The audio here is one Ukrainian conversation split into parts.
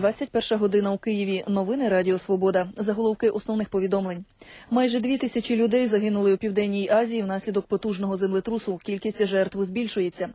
21 година у Києві. Новини Радіо Свобода. Заголовки основних повідомлень. Майже 2000 людей загинули у Південній Азії внаслідок потужного землетрусу. Кількість жертв збільшується.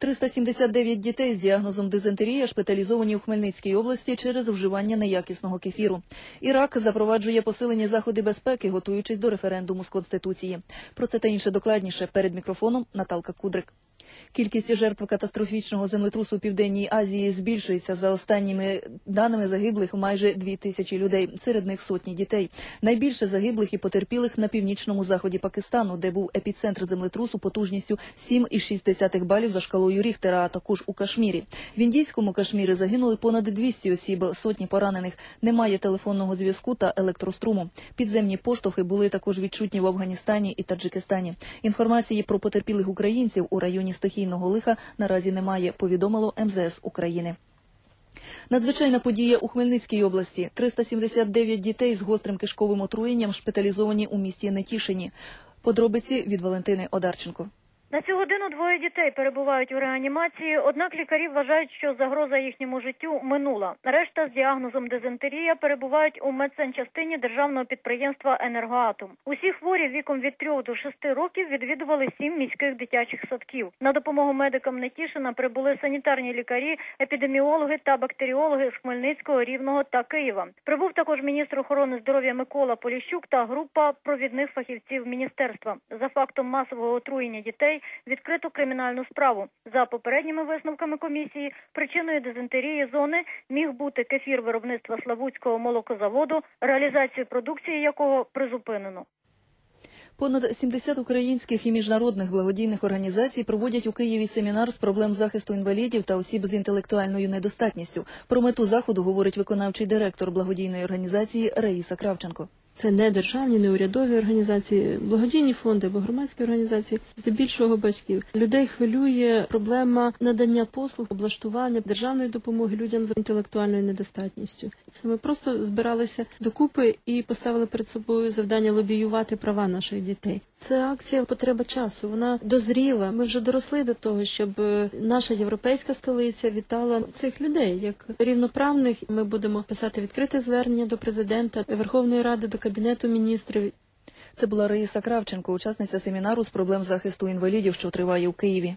379 дітей з діагнозом дизентерія шпиталізовані у Хмельницькій області через вживання неякісного кефіру. Ірак запроваджує посилені заходи безпеки, готуючись до референдуму з Конституції. Про це та інше докладніше. Перед мікрофоном Наталка Кудрик. Кількість жертв катастрофічного землетрусу у Південній Азії збільшується. За останніми даними загиблих майже 2000 людей, серед них сотні дітей. Найбільше загиблих і потерпілих на північному заході Пакистану, де був епіцентр землетрусу потужністю 7,6 балів за шкалою Ріхтера, а також у Кашмірі. В індійському Кашмірі загинули понад 200 осіб, сотні поранених. Немає телефонного зв'язку та електроструму. Підземні поштовхи були також відчутні в Афганістані і Таджикистані. Інформації про потерпілих українців у районі стихійного лиха наразі немає, повідомило МЗС України. Надзвичайна подія у Хмельницькій області. 379 дітей з гострим кишковим отруєнням шпиталізовані у місті Нетішині. Подробиці від Валентини Одарченко. На цю годину двоє дітей перебувають у реанімації, однак лікарі вважають, що загроза їхньому життю минула. Решта з діагнозом дизентерія перебувають у медсанчастині державного підприємства «Енергоатом». Усі хворі віком від 3 до 6 років відвідували 7 міських дитячих садків. На допомогу медикам Нетішина прибули санітарні лікарі, епідеміологи та бактеріологи з Хмельницького, Рівного та Києва. Прибув також міністр охорони здоров'я Микола Поліщук та група провідних фахівців міністерства. За фактом масового отруєння дітей відкрито кримінальну справу. За попередніми висновками комісії, причиною дизентерії зони міг бути кефір виробництва Славутського молокозаводу, реалізацію продукції якого призупинено. Понад 70 українських і міжнародних благодійних організацій проводять у Києві семінар з проблем захисту інвалідів та осіб з інтелектуальною недостатністю. Про мету заходу говорить виконавчий директор благодійної організації Раїса Кравченко. Це не державні, не урядові організації, благодійні фонди або громадські організації, здебільшого батьків. Людей хвилює проблема надання послуг, облаштування державної допомоги людям з інтелектуальною недостатністю. Ми просто збиралися докупи і поставили перед собою завдання лобіювати права наших дітей. Це акція «Потреба часу», вона дозріла. Ми вже доросли до того, щоб наша європейська столиця вітала цих людей як рівноправних. Ми будемо писати відкрите звернення до президента, Верховної Ради, до Кабінету міністрів. Це була Раїса Кравченко, учасниця семінару з проблем захисту інвалідів, що триває у Києві.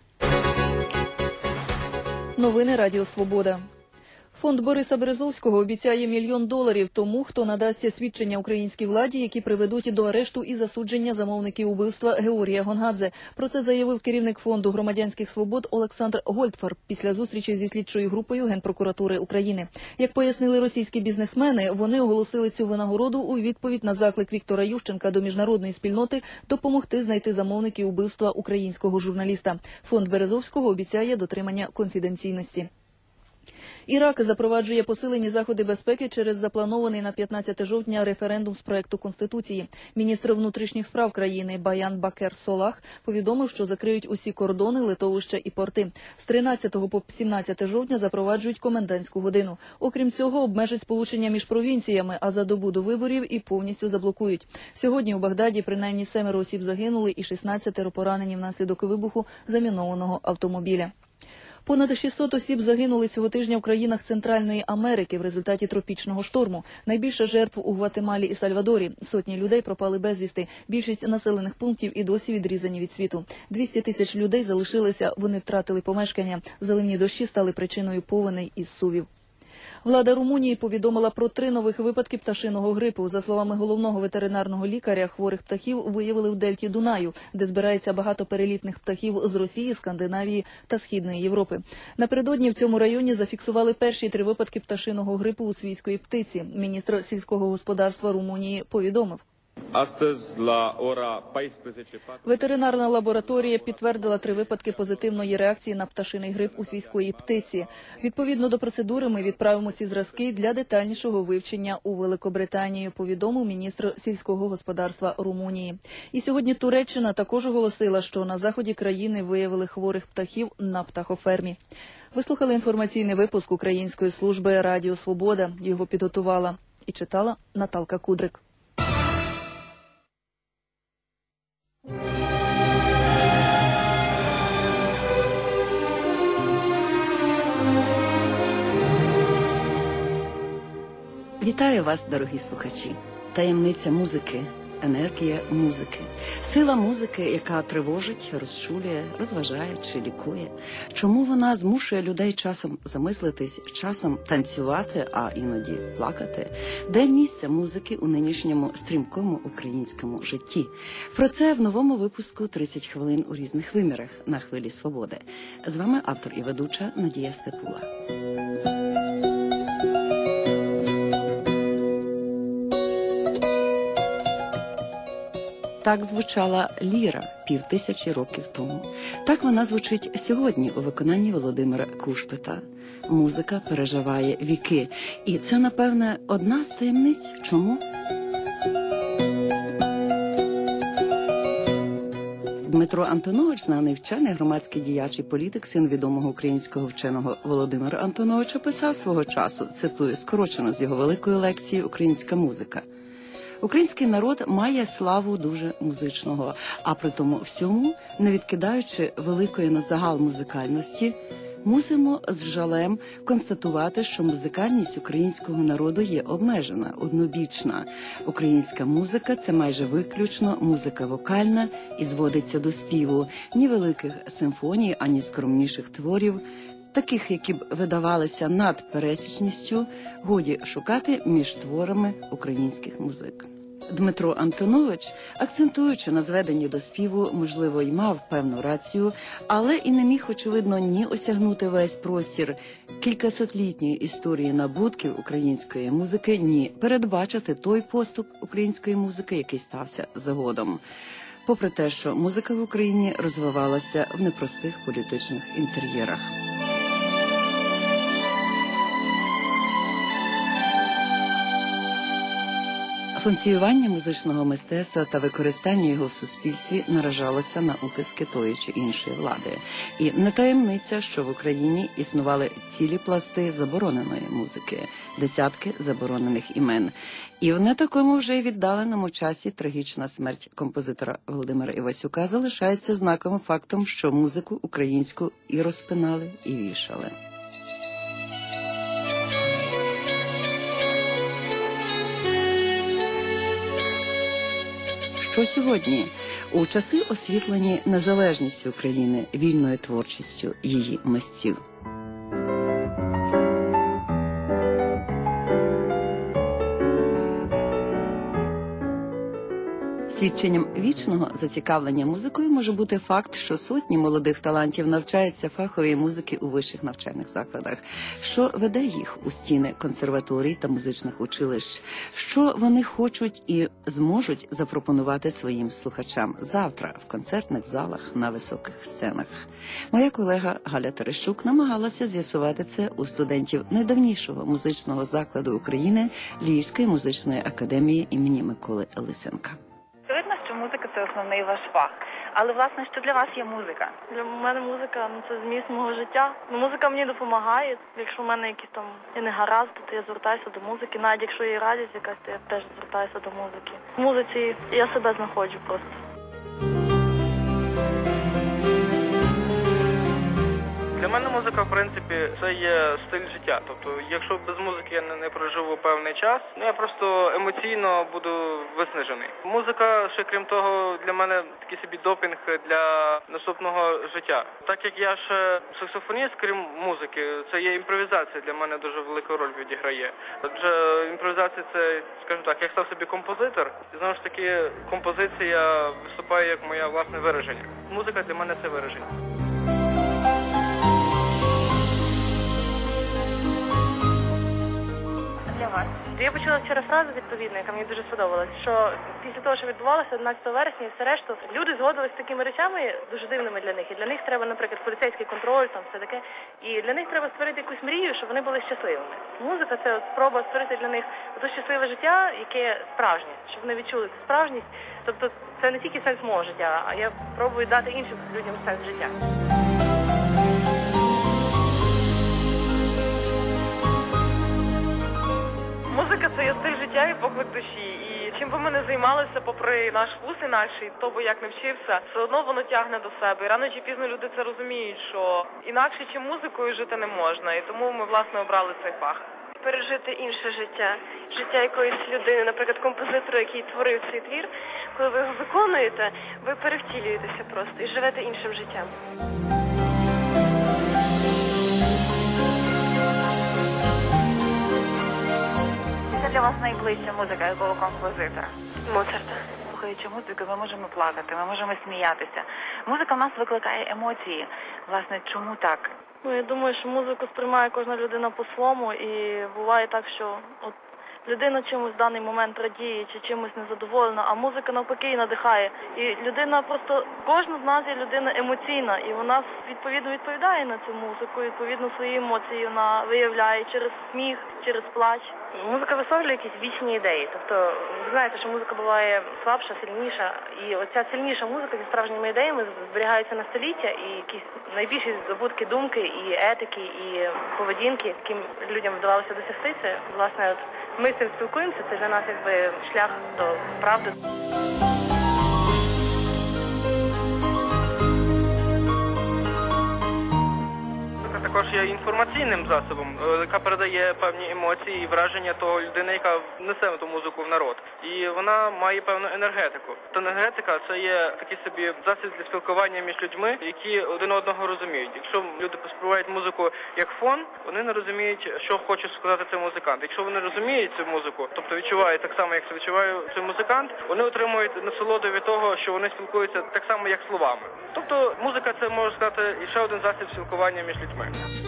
Новини Радіо Свобода. Фонд Бориса Березовського обіцяє $1 мільйон тому, хто надасть свідчення українській владі, які приведуть до арешту і засудження замовників убивства Георгія Гонгадзе. Про це заявив керівник Фонду громадянських свобод Олександр Гольдфарб після зустрічі зі слідчою групою Генпрокуратури України. Як пояснили російські бізнесмени, вони оголосили цю винагороду у відповідь на заклик Віктора Ющенка до міжнародної спільноти допомогти знайти замовників убивства українського журналіста. Фонд Березовського обіцяє дотримання конфіденційності. Ірак запроваджує посилені заходи безпеки через запланований на 15 жовтня референдум з проекту Конституції. Міністр внутрішніх справ країни Баян Бакер Солах повідомив, що закриють усі кордони, литовища і порти. З 13 по 17 жовтня запроваджують комендантську годину. Окрім цього, обмежать сполучення між провінціями, а за добу до виборів і повністю заблокують. Сьогодні у Багдаді принаймні 7 осіб загинули і 16 поранені внаслідок вибуху замінованого автомобіля. Понад 600 осіб загинули цього тижня в країнах Центральної Америки в результаті тропічного шторму. Найбільше жертв у Гватемалі і Сальвадорі. Сотні людей пропали безвісти. Більшість населених пунктів і досі відрізані від світу. 200 тисяч людей залишилися, вони втратили помешкання. Заливні дощі стали причиною повеней із сувів. Влада Румунії повідомила про 3 нових випадки пташиного грипу. За словами головного ветеринарного лікаря, хворих птахів виявили в дельті Дунаю, де збирається багато перелітних птахів з Росії, Скандинавії та Східної Європи. Напередодні в цьому районі зафіксували перші 3 випадки пташиного грипу у свійської птиці. Міністр сільського господарства Румунії повідомив. Ветеринарна лабораторія підтвердила 3 випадки позитивної реакції на пташиний грип у свійської птиці. Відповідно до процедури ми відправимо ці зразки для детальнішого вивчення у Великобританію, повідомив міністр сільського господарства Румунії. І сьогодні Туреччина також оголосила, що на заході країни виявили хворих птахів на птахофермі. Ви слухали інформаційний випуск Української служби Радіо Свобода. Його підготувала і читала Наталка Кудрик. Вітаю вас, дорогі слухачі. Таємниця музики, енергія музики, сила музики, яка тривожить, розчулює, розважає чи лікує. Чому вона змушує людей часом замислитись, часом танцювати, а іноді плакати? Де місце музики у нинішньому стрімкому українському житті? Про це в новому випуску «30 хвилин у різних вимірах» на Хвилі Свободи. З вами автор і ведуча Надія Степула. Так звучала ліра 5000 років тому. Так вона звучить сьогодні у виконанні Володимира Кушпета. Музика переживає віки. І це, напевне, одна з таємниць. Чому? Дмитро Антонович, знаний вчений, громадський діяч і політик, син відомого українського вченого Володимира Антоновича, писав свого часу, цитую, скорочено з його великої лекції «Українська музика». Український народ має славу дуже музичного, а при тому всьому, не відкидаючи великої на загал музикальності, мусимо з жалем констатувати, що музикальність українського народу є обмежена, однобічна. Українська музика – це майже виключно музика вокальна і зводиться до співу. Ні великих симфоній, ані скромніших творів, таких, які б видавалися над пересічністю, годі шукати між творами українських музик. Дмитро Антонович, акцентуючи на зведенні до співу, можливо, й мав певну рацію, але і не міг, очевидно, ні осягнути весь простір кількасотлітньої історії набутків української музики, ні передбачити той поступ української музики, який стався згодом. Попри те, що музика в Україні розвивалася в непростих політичних інтер'єрах. Функціювання музичного мистецтва та використання його в суспільстві наражалося на утиски тої чи іншої влади. І не таємниця, що в Україні існували цілі пласти забороненої музики, десятки заборонених імен. І в не такому вже й віддаленому часі трагічна смерть композитора Володимира Івасюка залишається знаковим фактом, що музику українську і розпинали, і вішали. Що сьогодні? У часи освітлені незалежністю України, вільною творчістю її митців. Свідченням вічного зацікавлення музикою може бути факт, що сотні молодих талантів навчаються фаховій музики у вищих навчальних закладах. Що веде їх у стіни консерваторій та музичних училищ? Що вони хочуть і зможуть запропонувати своїм слухачам завтра в концертних залах на високих сценах? Моя колега Галя Терещук намагалася з'ясувати це у студентів найдавнішого музичного закладу України Львівської музичної академії імені Миколи Лисенка. Музика – це основний ваш фах. Але, власне, що для вас є музика? Для мене музика – це зміст мого життя. Музика мені допомагає. Якщо в мене якісь там негаразди, то я звертаюся до музики. Навіть якщо є радість якась, то я теж звертаюся до музики. В музиці я себе знаходжу просто. Для мене музика, в принципі, це є стиль життя. Тобто, якщо без музики я не проживу певний час, я просто емоційно буду виснажений. Музика, ще крім того, для мене такий собі допінг для наступного життя. Так як я ще саксофоніст, крім музики, це є імпровізація, для мене дуже велику роль відіграє. Адже імпровізація – це, скажімо так, я став собі композитор, і знову ж таки композиція виступає як моє власне вираження. Музика для мене – це вираження. Для вас. Я почула вчора фразу відповідну, яка мені дуже сподобалась, що після того, що відбувалося 11 вересня і все решту, люди згодились з такими речами дуже дивними для них. І для них треба, наприклад, поліцейський контроль, там все таке. І для них треба створити якусь мрію, щоб вони були щасливими. Музика – це спроба створити для них те щасливе життя, яке справжнє, щоб вони відчули цю справжність. Тобто це не тільки сенс мого життя, а я пробую дати іншим людям сенс життя. Музика – це є стиль життя і поклик душі. І чим би ми не займалися, попри наш вуз інакший, хто би як не вчився, все одно воно тягне до себе. І рано чи пізно люди це розуміють, що інакше, чим музикою, жити не можна. І тому ми, власне, обрали цей фах. Пережити інше життя. життя якоїсь людини, наприклад, композитора, який творив цей твір. Коли ви його виконуєте, ви перевтілюєтеся просто і живете іншим життям. Яка для вас найближча музика якого композитора? Моцарта. Слухаючи музику, ми можемо плакати, ми можемо сміятися. Музика в нас викликає емоції. Власне, чому так? Я думаю, що музику сприймає кожна людина по-своєму, і буває так, що от людина чимось в даний момент радіє чи чимось незадоволена, а музика навпаки її надихає. І людина просто, кожна з нас є людина емоційна, і вона відповідно відповідає на цю музику, відповідно свої емоції вона виявляє через сміх, через плач. Музика висловлює якісь вічні ідеї. Тобто, ви знаєте, що музика буває слабша, сильніша. І оця сильніша музика зі справжніми ідеями зберігається на століття, і якісь найбільші здобутки думки, і етики, і поведінки, яким людям вдавалося досягти, це, власне, от ми з цим спілкуємося, це для нас якби шлях до правди. Також є інформаційним засобом, яка передає певні емоції і враження того людини, яка несе ту музику в народ. І вона має певну енергетику. Та енергетика – це є такий собі засіб для спілкування між людьми, які один одного розуміють. Якщо люди споживають музику як фон, вони не розуміють, що хоче сказати цей музикант. Якщо вони розуміють цю музику, тобто відчувають так само, як це відчуває цей музикант, вони отримують насолоду від того, що вони спілкуються так само, як словами. Тобто музика – це, можна сказати, ще один засіб спілкування між людьми.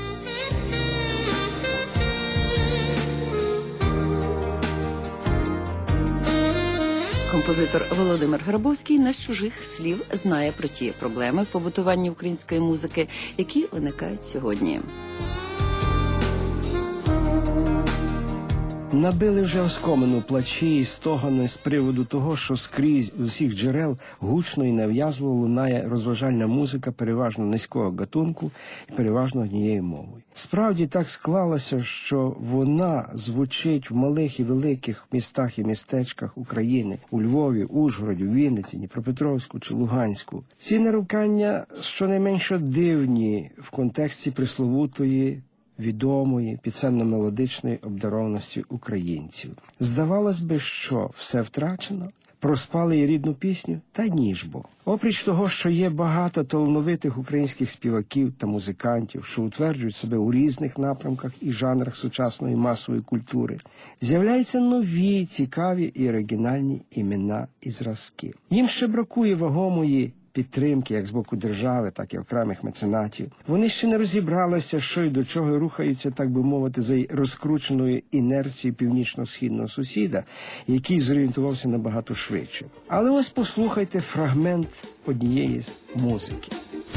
Композитор Володимир Грабовський не з чужих слів знає про ті проблеми в побутуванні української музики, які виникають сьогодні. Набили вже оскомину плачі і стогони з приводу того, що скрізь з усіх джерел гучно і нав'язливо лунає розважальна музика переважно низького гатунку і переважно однією мовою. Справді так склалося, що вона звучить в малих і великих містах і містечках України, у Львові, Ужгороді, Вінниці, Дніпропетровську чи Луганську. Ці нарукання щонайменше дивні в контексті пресловутої відомої пісенно-мелодичної обдарованості українців. Здавалось би, що все втрачено, проспали і рідну пісню, та ні ж бо. Опріч того, що є багато талановитих українських співаків та музикантів, що утверджують себе у різних напрямках і жанрах сучасної масової культури, з'являються нові, цікаві і оригінальні імена і зразки. Їм ще бракує вагомої підтримки як з боку держави, так і окремих меценатів. Вони ще не розібралися, що й до чого рухаються, так би мовити, за розкрученою інерцією північно-східного сусіда, який зорієнтувався набагато швидше. Але ось послухайте фрагмент однієї з музики.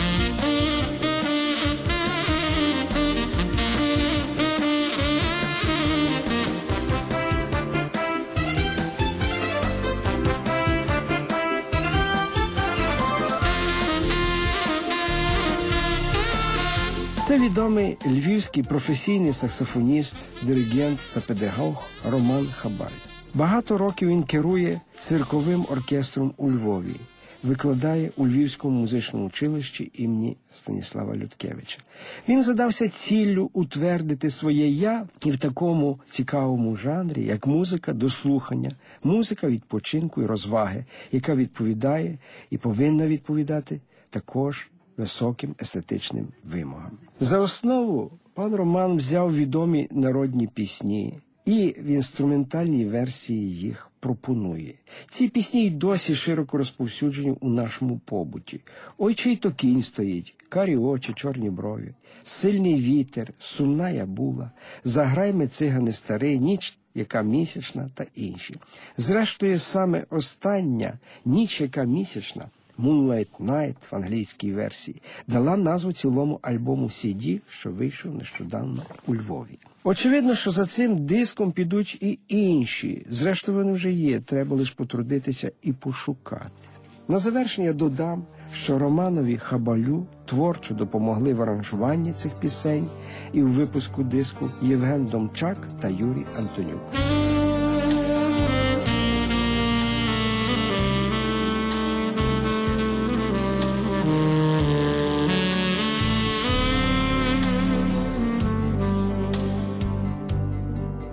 Це відомий львівський професійний саксофоніст, диригент та педагог Роман Хабаль. Багато років він керує цирковим оркестром у Львові, викладає у Львівському музичному училищі імені Станіслава Людкевича. Він задався ціллю утвердити своє «я» і в такому цікавому жанрі, як музика до слухання, музика відпочинку і розваги, яка відповідає і повинна відповідати також високим естетичним вимогам. За основу пан Роман взяв відомі народні пісні і в інструментальній версії їх пропонує. Ці пісні й досі широко розповсюджені у нашому побуті. «Ой, чий то кінь стоїть», «Карі очі, чорні брові», «Сильний вітер», «Сумна я була», «Заграй ми, цигани старий», «Ніч, яка місячна» та інші. Зрештою, саме остання «Ніч, яка місячна» «Moonlight Night» в англійській версії дала назву цілому альбому CD, що вийшов нещодавно у Львові. Очевидно, що за цим диском підуть і інші. Зрештою, вони вже є, треба лише потрудитися і пошукати. На завершення додам, що Романові Хабалю творчо допомогли в аранжуванні цих пісень і у випуску диску Євген Домчак та Юрій Антонюк.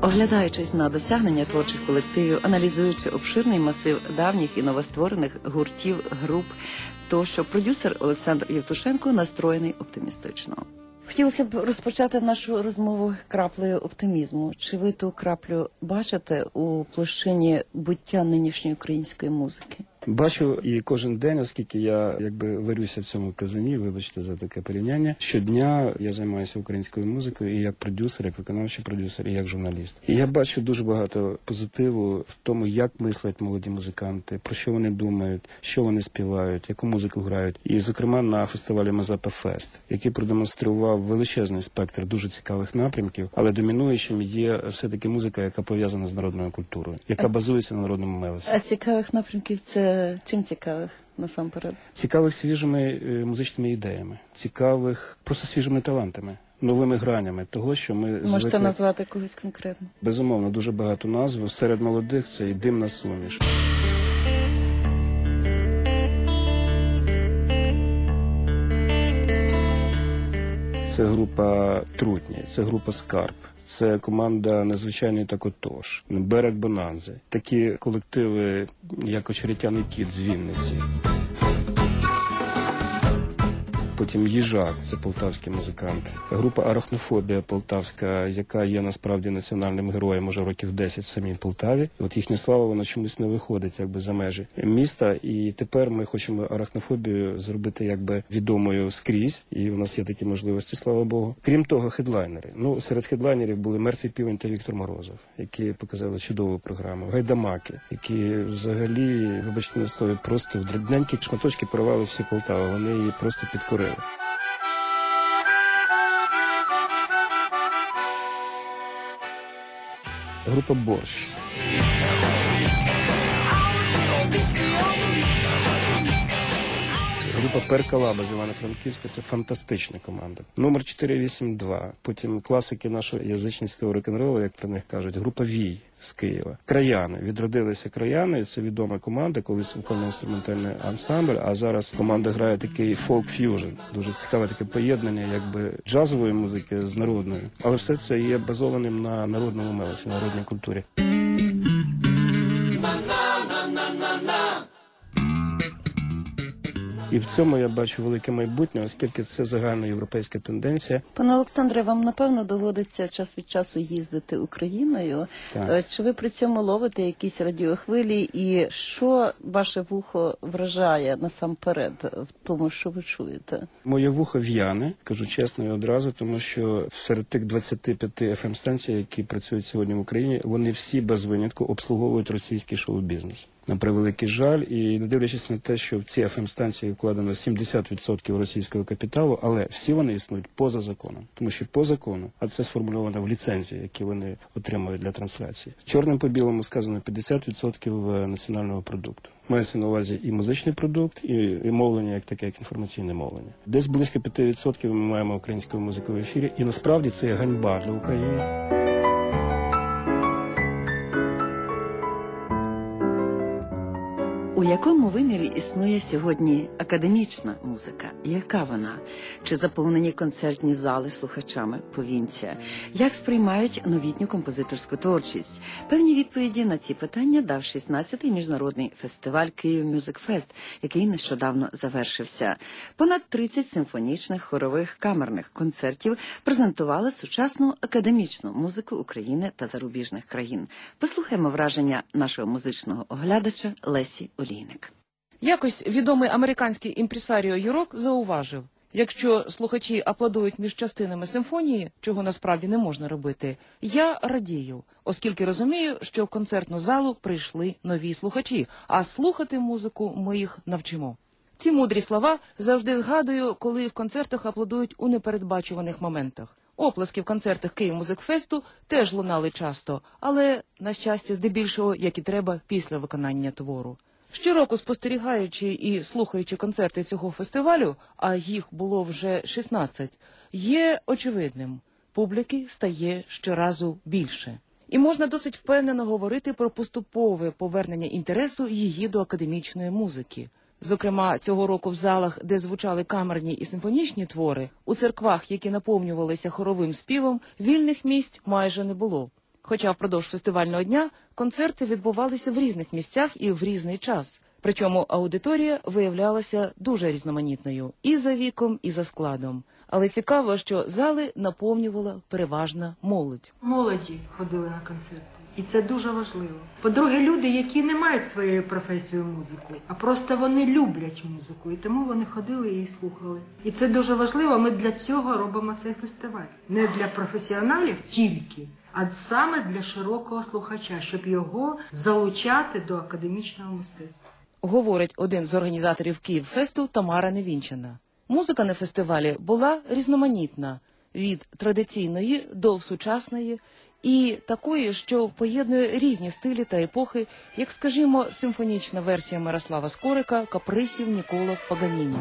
Оглядаючись на досягнення творчих колективів, аналізуючи обширний масив давніх і новостворених гуртів, груп, тощо продюсер Олександр Євтушенко настроєний оптимістично. Хотілося б розпочати нашу розмову краплею оптимізму. Чи ви ту краплю бачите у площині буття нинішньої української музики? Бачу і кожен день, оскільки я варюся в цьому казані, вибачте за таке порівняння. Щодня я займаюся українською музикою і як продюсер, як виконавчий продюсер, і як журналіст. І я бачу дуже багато позитиву в тому, як мислять молоді музиканти, про що вони думають, що вони співають, яку музику грають. І, зокрема, на фестивалі Мазепа Фест, який продемонстрував величезний спектр дуже цікавих напрямків, але домінуючим є все-таки музика, яка пов'язана з народною культурою, яка базується на народному мелесі. А цікавих напрямків це чим цікавих насамперед? Цікавих свіжими музичними ідеями, цікавих просто свіжими талантами, новими гранями того, що ми Можете назвати когось конкретно? Безумовно, дуже багато назв. Серед молодих це і Димна суміш. Це група Трутні, це група Скарб. Це команда «Незвичайний так отож», «Берег Бонанзи». Такі колективи, як «Очеретяний кіт» з Вінниці. Потім «Їжак» – це полтавський музикант. Група «Арахнофобія» полтавська, яка є насправді національним героєм уже років 10 в самій Полтаві. От їхня слава, вона чомусь не виходить за межі міста. І тепер ми хочемо «Арахнофобію» зробити відомою скрізь. І у нас є такі можливості, слава Богу. Крім того, хедлайнери. Серед хедлайнерів були «Мертвий півень» та Віктор Морозов, які показали чудову програму. Гайдамаки, які взагалі, вибачте на слові, просто в дрібненькі шматочки порвали всі Полтави. Вони її просто підкорили. Група «Борщ». Група «Перкалаба» з Івано-Франківська – це фантастична команда. Номер 482. Потім класики нашого язичницького рок-н-ролу, як про них кажуть. Група «Вій» з Києва. «Краяни». Відродилися «Краяни». Це відома команда, колись вокально-інструментальний ансамбль, а зараз команда грає такий фолк-ф'южн. Дуже цікаве таке поєднання джазової музики з народною. Але все це є базованим на народному мелесі, на народній культурі. І в цьому я бачу велике майбутнє, оскільки це загальноєвропейська тенденція. Пане Олександре, вам, напевно, доводиться час від часу їздити Україною. Так. Чи ви при цьому ловите якісь радіохвилі? І що ваше вухо вражає насамперед в тому, що ви чуєте? Моє вухо в'яне, кажу чесно і одразу, тому що серед тих 25 FM-станцій, які працюють сьогодні в Україні, вони всі без винятку обслуговують російський шоу-бізнес. На превеликий жаль, і не дивлячись на те, що в ці FM-станції вкладено 70% російського капіталу, але всі вони існують поза законом. Тому що по закону, а це сформульовано в ліцензії, які вони отримують для трансляції. Чорним по білому сказано 50% національного продукту. Мається на увазі і музичний продукт, і мовлення, як таке, як інформаційне мовлення. Десь близько 5% ми маємо української музики в ефірі, і насправді це є ганьба для України. У якому вимірі існує сьогодні академічна музика? Яка вона? Чи заповнені концертні зали слухачами повінця? Як сприймають новітню композиторську творчість? Певні відповіді на ці питання дав 16-й міжнародний фестиваль «Київ Мюзик Фест», який нещодавно завершився. Понад 30 симфонічних, хорових, камерних концертів презентували сучасну академічну музику України та зарубіжних країн. Послухаймо враження нашого музичного оглядача Лесі Олійник. Якось відомий американський імпресаріо Юрок зауважив, якщо слухачі аплодують між частинами симфонії, чого насправді не можна робити, я радію, оскільки розумію, що в концертну залу прийшли нові слухачі, а слухати музику ми їх навчимо. Ці мудрі слова завжди згадую, коли в концертах аплодують у непередбачуваних моментах. Оплески в концертах Київ Мюзик Фесту теж лунали часто, але, на щастя, здебільшого, як і треба, після виконання твору. Щороку спостерігаючи і слухаючи концерти цього фестивалю, а їх було вже 16, є очевидним – публіки стає щоразу більше. І можна досить впевнено говорити про поступове повернення інтересу її до академічної музики. Зокрема, цього року в залах, де звучали камерні і симфонічні твори, у церквах, які наповнювалися хоровим співом, вільних місць майже не було. Хоча впродовж фестивального дня концерти відбувалися в різних місцях і в різний час. Причому аудиторія виявлялася дуже різноманітною і за віком, і за складом. Але цікаво, що зали наповнювала переважна молодь. Молоді ходили на концерти. І це дуже важливо. По-друге, люди, які не мають своєю професією музику, а просто вони люблять музику, і тому вони ходили і слухали. І це дуже важливо, ми для цього робимо цей фестиваль. Не для професіоналів тільки, а саме для широкого слухача, щоб його залучати до академічного мистецтва. Говорить один з організаторів Київфесту Тамара Невінчина. Музика на фестивалі була різноманітна – від традиційної до сучасної, і такої, що поєднує різні стилі та епохи, як, скажімо, симфонічна версія Мирослава Скорика «Каприсів Ніколо Паганіні».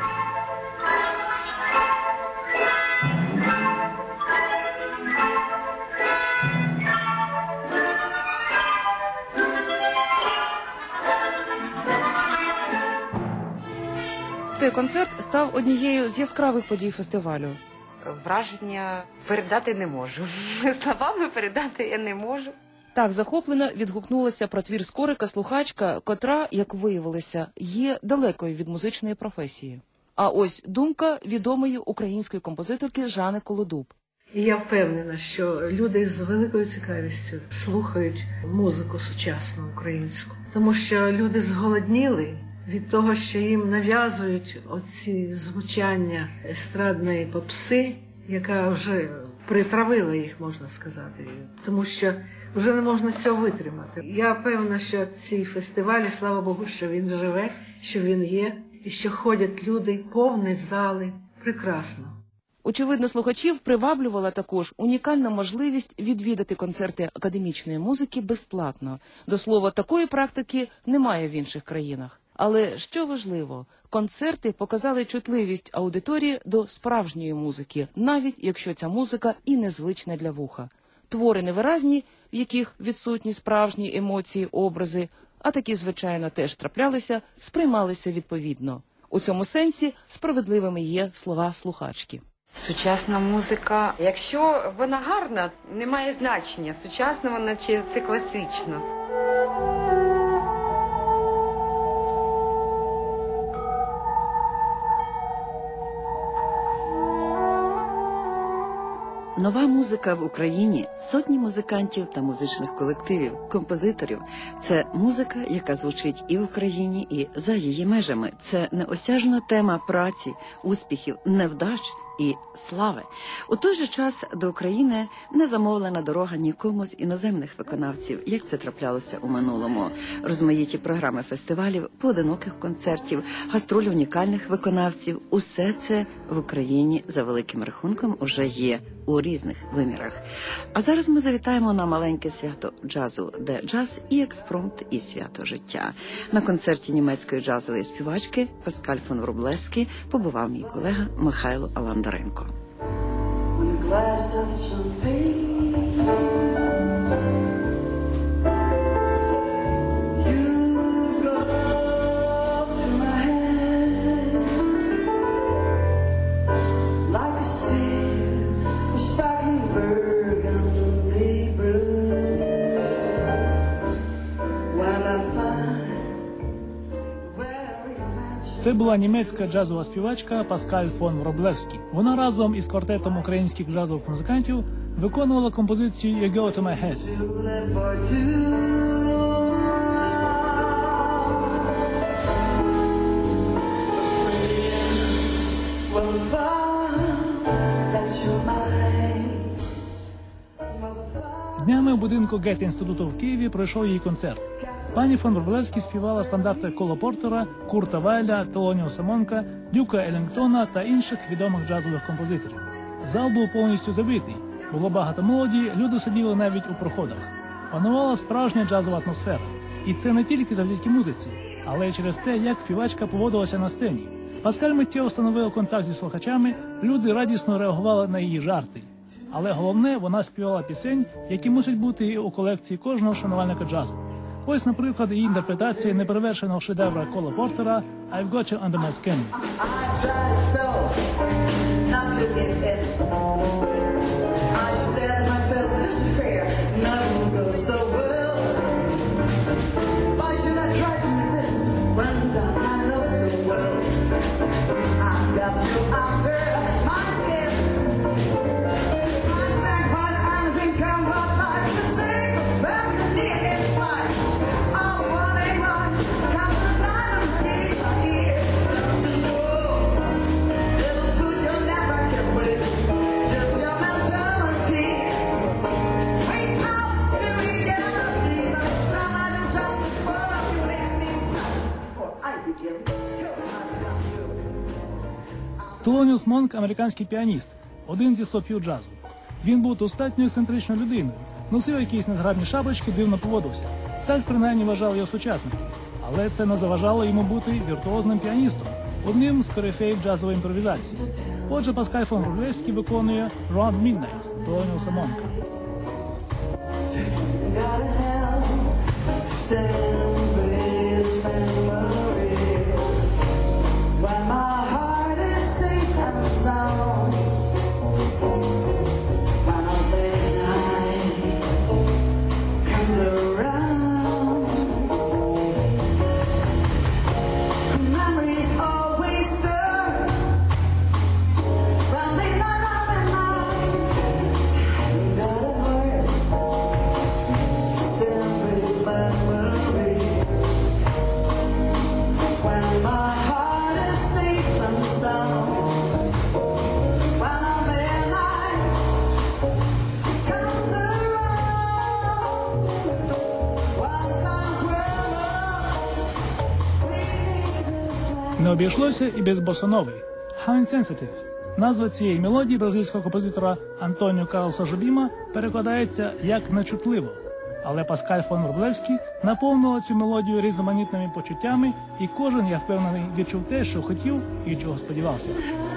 Цей концерт став однією з яскравих подій фестивалю. Враження передати не можу. Словами передати я не можу. Так захоплено відгукнулася про твір Скорика слухачка, котра, як виявилося, є далекою від музичної професії. А ось думка відомої української композиторки Жани Колодуб. І я впевнена, що люди з великою цікавістю слухають музику сучасну українську. Тому що люди зголодніли від того, що їм нав'язують оці звучання естрадної попси, яка вже притравила їх, можна сказати. Тому що вже не можна цього витримати. Я певна, що ці фестивалі, слава Богу, що він живе, що він є, і що ходять люди, повні зали. Прекрасно. Очевидно, слухачів приваблювала також унікальна можливість відвідати концерти академічної музики безплатно. До слова, такої практики немає в інших країнах. Але, що важливо, концерти показали чутливість аудиторії до справжньої музики, навіть якщо ця музика і незвична для вуха. Твори невиразні, в яких відсутні справжні емоції, образи, а такі, звичайно, теж траплялися, сприймалися відповідно. У цьому сенсі справедливими є слова слухачки. Сучасна музика, якщо вона гарна, не має значення, сучасна вона чи це класична. Нова музика в Україні, сотні музикантів та музичних колективів, композиторів – це музика, яка звучить і в Україні, і за її межами. Це неосяжна тема праці, успіхів, невдач і слави. У той же час до України не замовлена дорога нікому з іноземних виконавців, як це траплялося у минулому. Розмаїті програми фестивалів, поодиноких концертів, гастролі унікальних виконавців – усе це в Україні за великим рахунком уже є у різних вимірах. А зараз ми завітаємо на маленьке свято джазу, де джаз і експромт, і свято життя. На концерті німецької джазової співачки Паскаль фон Врублевський побував мій колега Михайло Аландаренко. Це була німецька джазова співачка Паскаль фон Врублевський. Вона разом із квартетом українських джазових музикантів виконувала композицію «You Go To My Head». Днями у будинку Гете-інституту в Києві пройшов її концерт. Пані фон Врублевський співала стандарти Кола Портера, Курта Вайля, Телоніуса Монка, Дюка Елінгтона та інших відомих джазових композиторів. Зал був повністю забитий. Було багато молоді, люди сиділи навіть у проходах. Панувала справжня джазова атмосфера. І це не тільки завдяки музиці, але й через те, як співачка поводилася на сцені. Паскаль миттєво встановила контакт зі слухачами, люди радісно реагували на її жарти. Але головне, вона співала пісень, які мусять бути у колекції кожного шанувальника джазу. Ось, наприклад, її інтерпретація неперевершеного шедевра Кола Портера «I've Got You Under My Skin». I said to myself, this is fair. None Телоніус Монк – американський піаніст, один зі сопів джазу. Він був достатньо ексцентричною людиною, носив якісь незграбні шапочки, дивно поводився. Так принаймні вважали його сучасники. Але це не заважало йому бути віртуозним піаністом, одним з корифеїв джазової імпровізації. Отже, Паскаль фон Врублевський виконує «Round Midnight» Телоніуса Монка. Не обійшлося і без босанови «How Insensitive». Назва цієї мелодії бразильського композитора Антоніо Карлоса Жобіма перекладається як «нечутливо». Але Паскаль фон Врублевський наповнила цю мелодію різноманітними почуттями, і кожен, я впевнений, відчув те, що хотів і чого сподівався.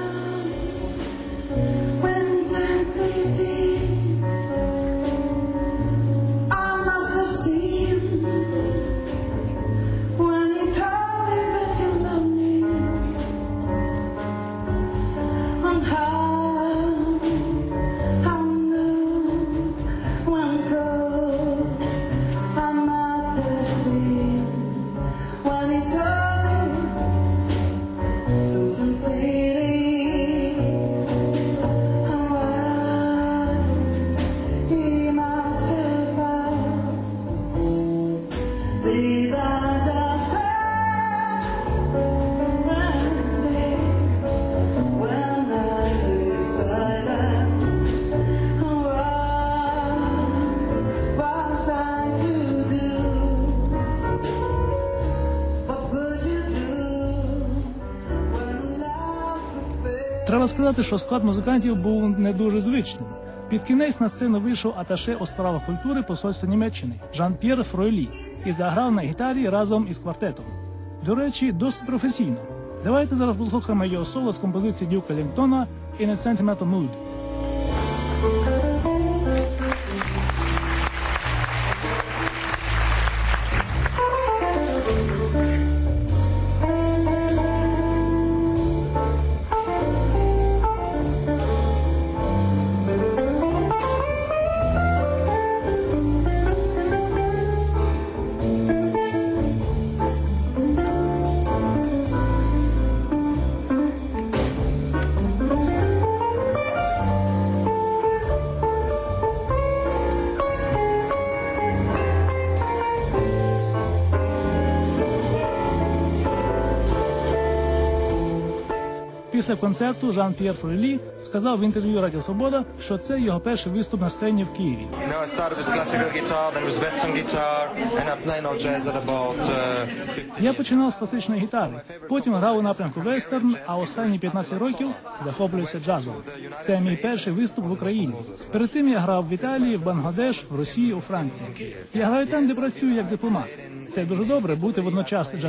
Треба сказати, що склад музикантів був не дуже звичним. Під кінець на сцену вийшов аташе у справах культури посольства Німеччини Жан-П'єр Фройлі і заграв на гітарі разом із квартетом. До речі, досить професійно. Давайте зараз послухаємо його соло з композиції Дюка Елінгтона «In a Sentimental Mood». Після концерту Жан-П'єр Фройлі сказав в інтерв'ю Радіо Свобода, що це його перший виступ на сцені в Києві. Я починав з класичної гітари, потім грав у напрямку вестерн, а останні 15 років захоплююся джазом. Це мій перший виступ в Україні. Перед тим я грав в Італії, в Бангладеш, в Росії, у Франції. Я граю там, де працюю як дипломат. Це дуже добре бути водночас